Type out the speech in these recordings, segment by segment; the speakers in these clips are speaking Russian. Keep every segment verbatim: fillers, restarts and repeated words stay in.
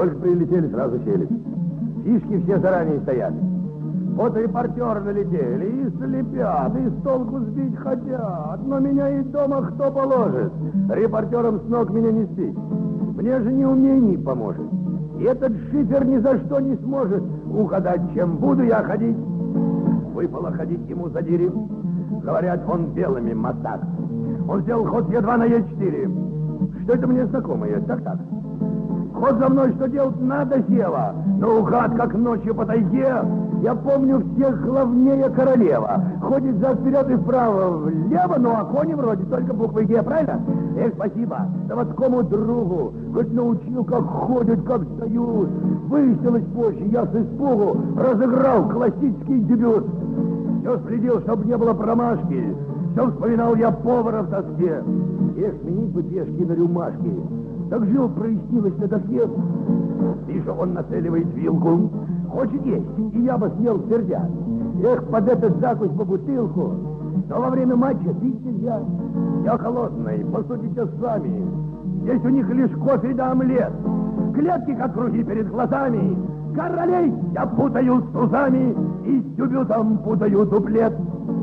Только прилетели, сразу сели. Фишки все заранее стояли. Вот репортеры налетели, и слепят, и с толку сбить хотят. Но меня и дома кто положит? Репортерам с ног меня не сбить. Мне же не умений поможет. И этот шифер ни за что не сможет угадать, чем буду я ходить. Выпало ходить ему за дерев. Говорят, он белыми мотак. Он сделал ход Е два на Е четыре. Что это мне знакомое? Так-так. Ход за мной, что делать надо, села. Но угад, как ночью по тайге. Я помню всех главнее королева. Ходит за вперед и вправо, влево, но о коне вроде только буквы Г, правильно? Эх, спасибо заводскому другу. Хоть научил, как ходят, как встают. Выяснилось позже, я с испугу разыграл классический дебют. Все следил, чтобы не было промашки. Все вспоминал я повара в тоске. Эх, сменить бы пешки на рюмашки. Так жил, прояснилось на доске. Вижу, он нацеливает вилку. Хочет есть, и я бы съел сердя. Эх, под этот закусь по бутылку. Но во время матча пить нельзя. Я холодный, посудите сами. Здесь у них лишь кофе да омлет. Клетки, как круги перед глазами. Королей я путаю с тузами и с дебютом путаю дуплет.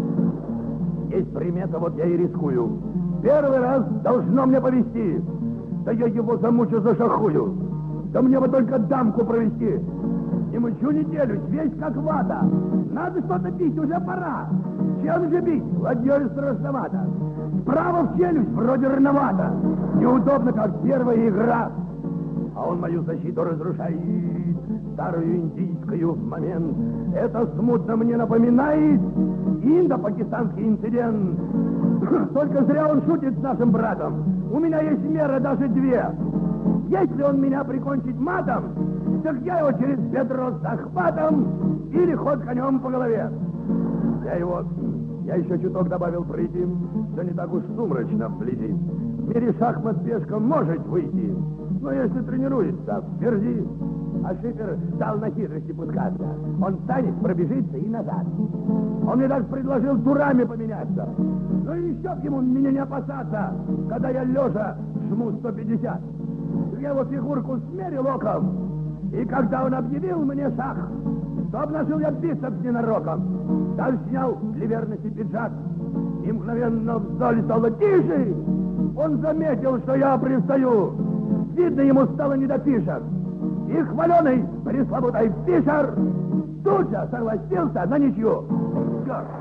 Есть примета, вот я и рискую. Первый раз должно мне повезти. Да я его замучу, зашахую. Да мне бы только дамку провести. Не мучу, не делюсь, весь как вата. Надо что-то бить, уже пора. Чем же бить? Ладьей страшновато. Справа в челюсть вроде рановато. Неудобно, как первая игра. А он мою защиту разрушает, старую индийскую в момент. Это смутно мне напоминает индо-пакистанский инцидент. Только зря он шутит с нашим братом. У меня есть мера, даже две. Если он меня прикончит матом, так я его через бедро с захватом или ход конем по голове. Я его, я еще чуток добавил пройти, что не так уж сумрачно вблизи. В мире шахмат пешка может выйти, но если тренируется, верзи. А шифер стал на хитрости пускаться. Он встанет, пробежится и назад. Он мне даже предложил турами поменяться. Ну и еще б ему меня не опасаться, когда я лежа жму сто пятьдесят. Я его фигурку смерил оком. И когда он объявил мне шах, то обнажил я бицепс ненароком. Дальше снял для верности пиджак. И мгновенно в зале стало тише. Он заметил, что я пристаю. Видно, ему стало не до фишек. И хваленый пресловутой Фишер тут же согласился на ничью. Черт!